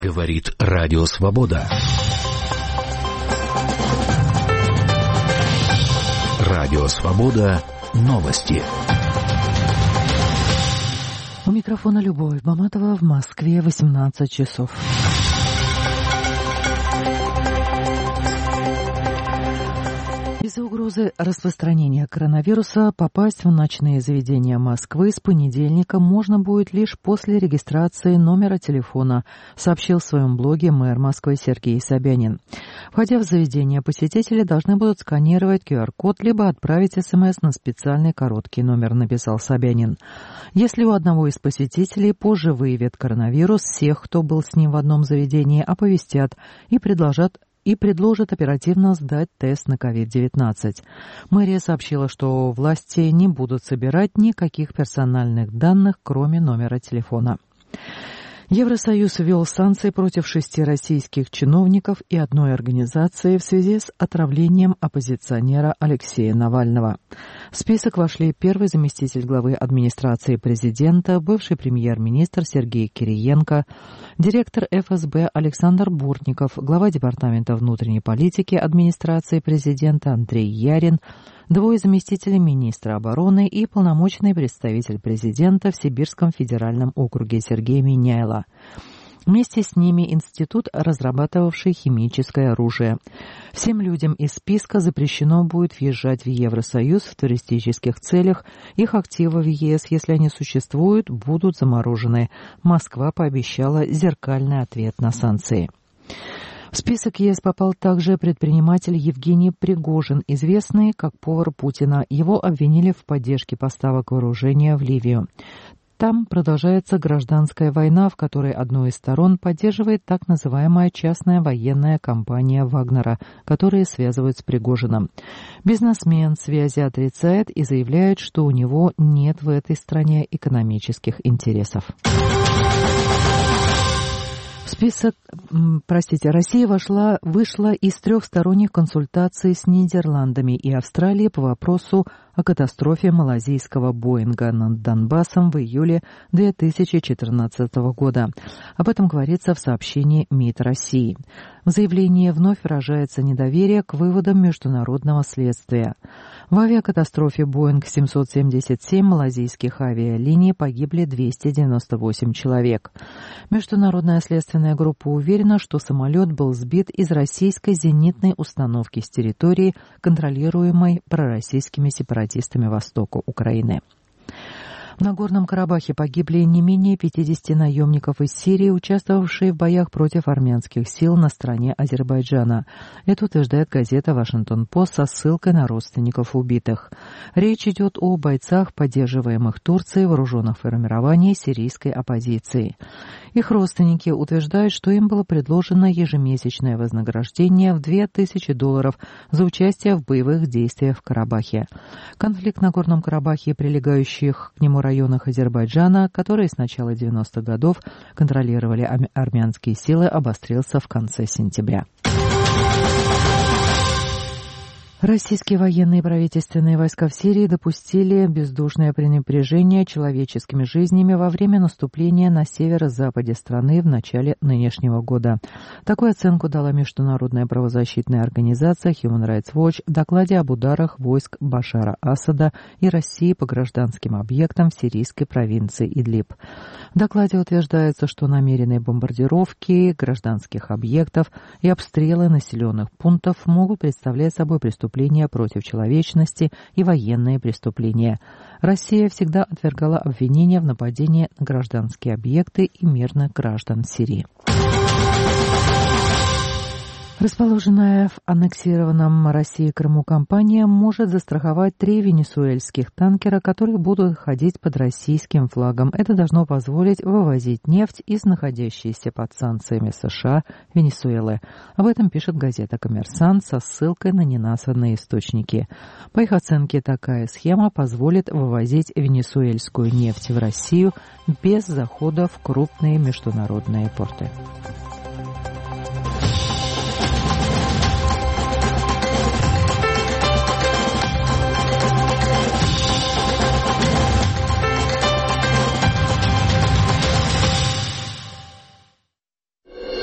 Говорит Радио Свобода. Радио Свобода. Новости. У микрофона Любовь Баматова, в Москве 18 часов. Из-за угрозы распространения коронавируса попасть в ночные заведения Москвы с понедельника можно будет лишь после регистрации номера телефона, сообщил в своем блоге мэр Москвы Сергей Собянин. Входя в заведение, посетители должны будут сканировать QR-код либо отправить СМС на специальный короткий номер, написал Собянин. Если у одного из посетителей позже выявят коронавирус, всех, кто был с ним в одном заведении, оповестят и предложат оперативно сдать тест на COVID-19. Мэрия сообщила, что власти не будут собирать никаких персональных данных, кроме номера телефона. Евросоюз ввел санкции против 6 российских чиновников и одной организации в связи с отравлением оппозиционера Алексея Навального. В список вошли первый заместитель главы администрации президента, бывший премьер-министр Сергей Кириенко, директор ФСБ Александр Бортников, глава департамента внутренней политики администрации президента Андрей Ярин, двое заместителей министра обороны и полномочный представитель президента в Сибирском федеральном округе Сергей Миняйло. Вместе с ними институт, разрабатывавший химическое оружие. Всем людям из списка запрещено будет въезжать в Евросоюз в туристических целях. Их активы в ЕС, если они существуют, будут заморожены. Москва пообещала зеркальный ответ на санкции. В список ЕС попал также предприниматель Евгений Пригожин, известный как повар Путина. Его обвинили в поддержке поставок вооружения в Ливию. Там продолжается гражданская война, в которой одну из сторон поддерживает так называемая частная военная компания Вагнера, которая связывают с Пригожиным. Бизнесмен связи отрицает и заявляет, что у него нет в этой стране экономических интересов. Россия вышла из трехсторонних консультаций с Нидерландами и Австралией по вопросу о катастрофе малайзийского Боинга над Донбассом в июле 2014 года. Об этом говорится в сообщении МИД России. В заявлении вновь выражается недоверие к выводам международного следствия. В авиакатастрофе Боинг 777 малайзийских авиалиний погибли 298 человек. Международная следственная группа уверена, что самолет был сбит из российской зенитной установки с территории, контролируемой пророссийскими сепаратистами востока Украины. В Нагорном Карабахе погибли не менее 50 наемников из Сирии, участвовавшие в боях против армянских сил на стороне Азербайджана. Это утверждает газета «Вашингтон-Пост» со ссылкой на родственников убитых. Речь идет о бойцах, поддерживаемых Турцией, вооруженных формирований сирийской оппозиции. Их родственники утверждают, что им было предложено ежемесячное вознаграждение в $2000 за участие в боевых действиях в Карабахе. Конфликт в Нагорном Карабахе и прилегающих к нему районах Азербайджана, которые с начала 90-х годов контролировали армянские силы, обострился в конце сентября. Российские военные и правительственные войска в Сирии допустили бездушное пренебрежение человеческими жизнями во время наступления на северо-западе страны в начале нынешнего года. Такую оценку дала международная правозащитная организация Human Rights Watch в докладе об ударах войск Башара Асада и России по гражданским объектам в сирийской провинции Идлиб. В докладе утверждается, что намеренные бомбардировки гражданских объектов и обстрелы населенных пунктов могут представлять собой преступления против человечности и военные преступления. Россия всегда отвергала обвинения в нападении на гражданские объекты и мирных граждан Сирии. Расположенная в аннексированном Россией Крыму компания может застраховать 3 венесуэльских танкера, которые будут ходить под российским флагом. Это должно позволить вывозить нефть из находящейся под санкциями США Венесуэлы. Об этом пишет газета «Коммерсант» со ссылкой на неназванные источники. По их оценке, такая схема позволит вывозить венесуэльскую нефть в Россию без захода в крупные международные порты.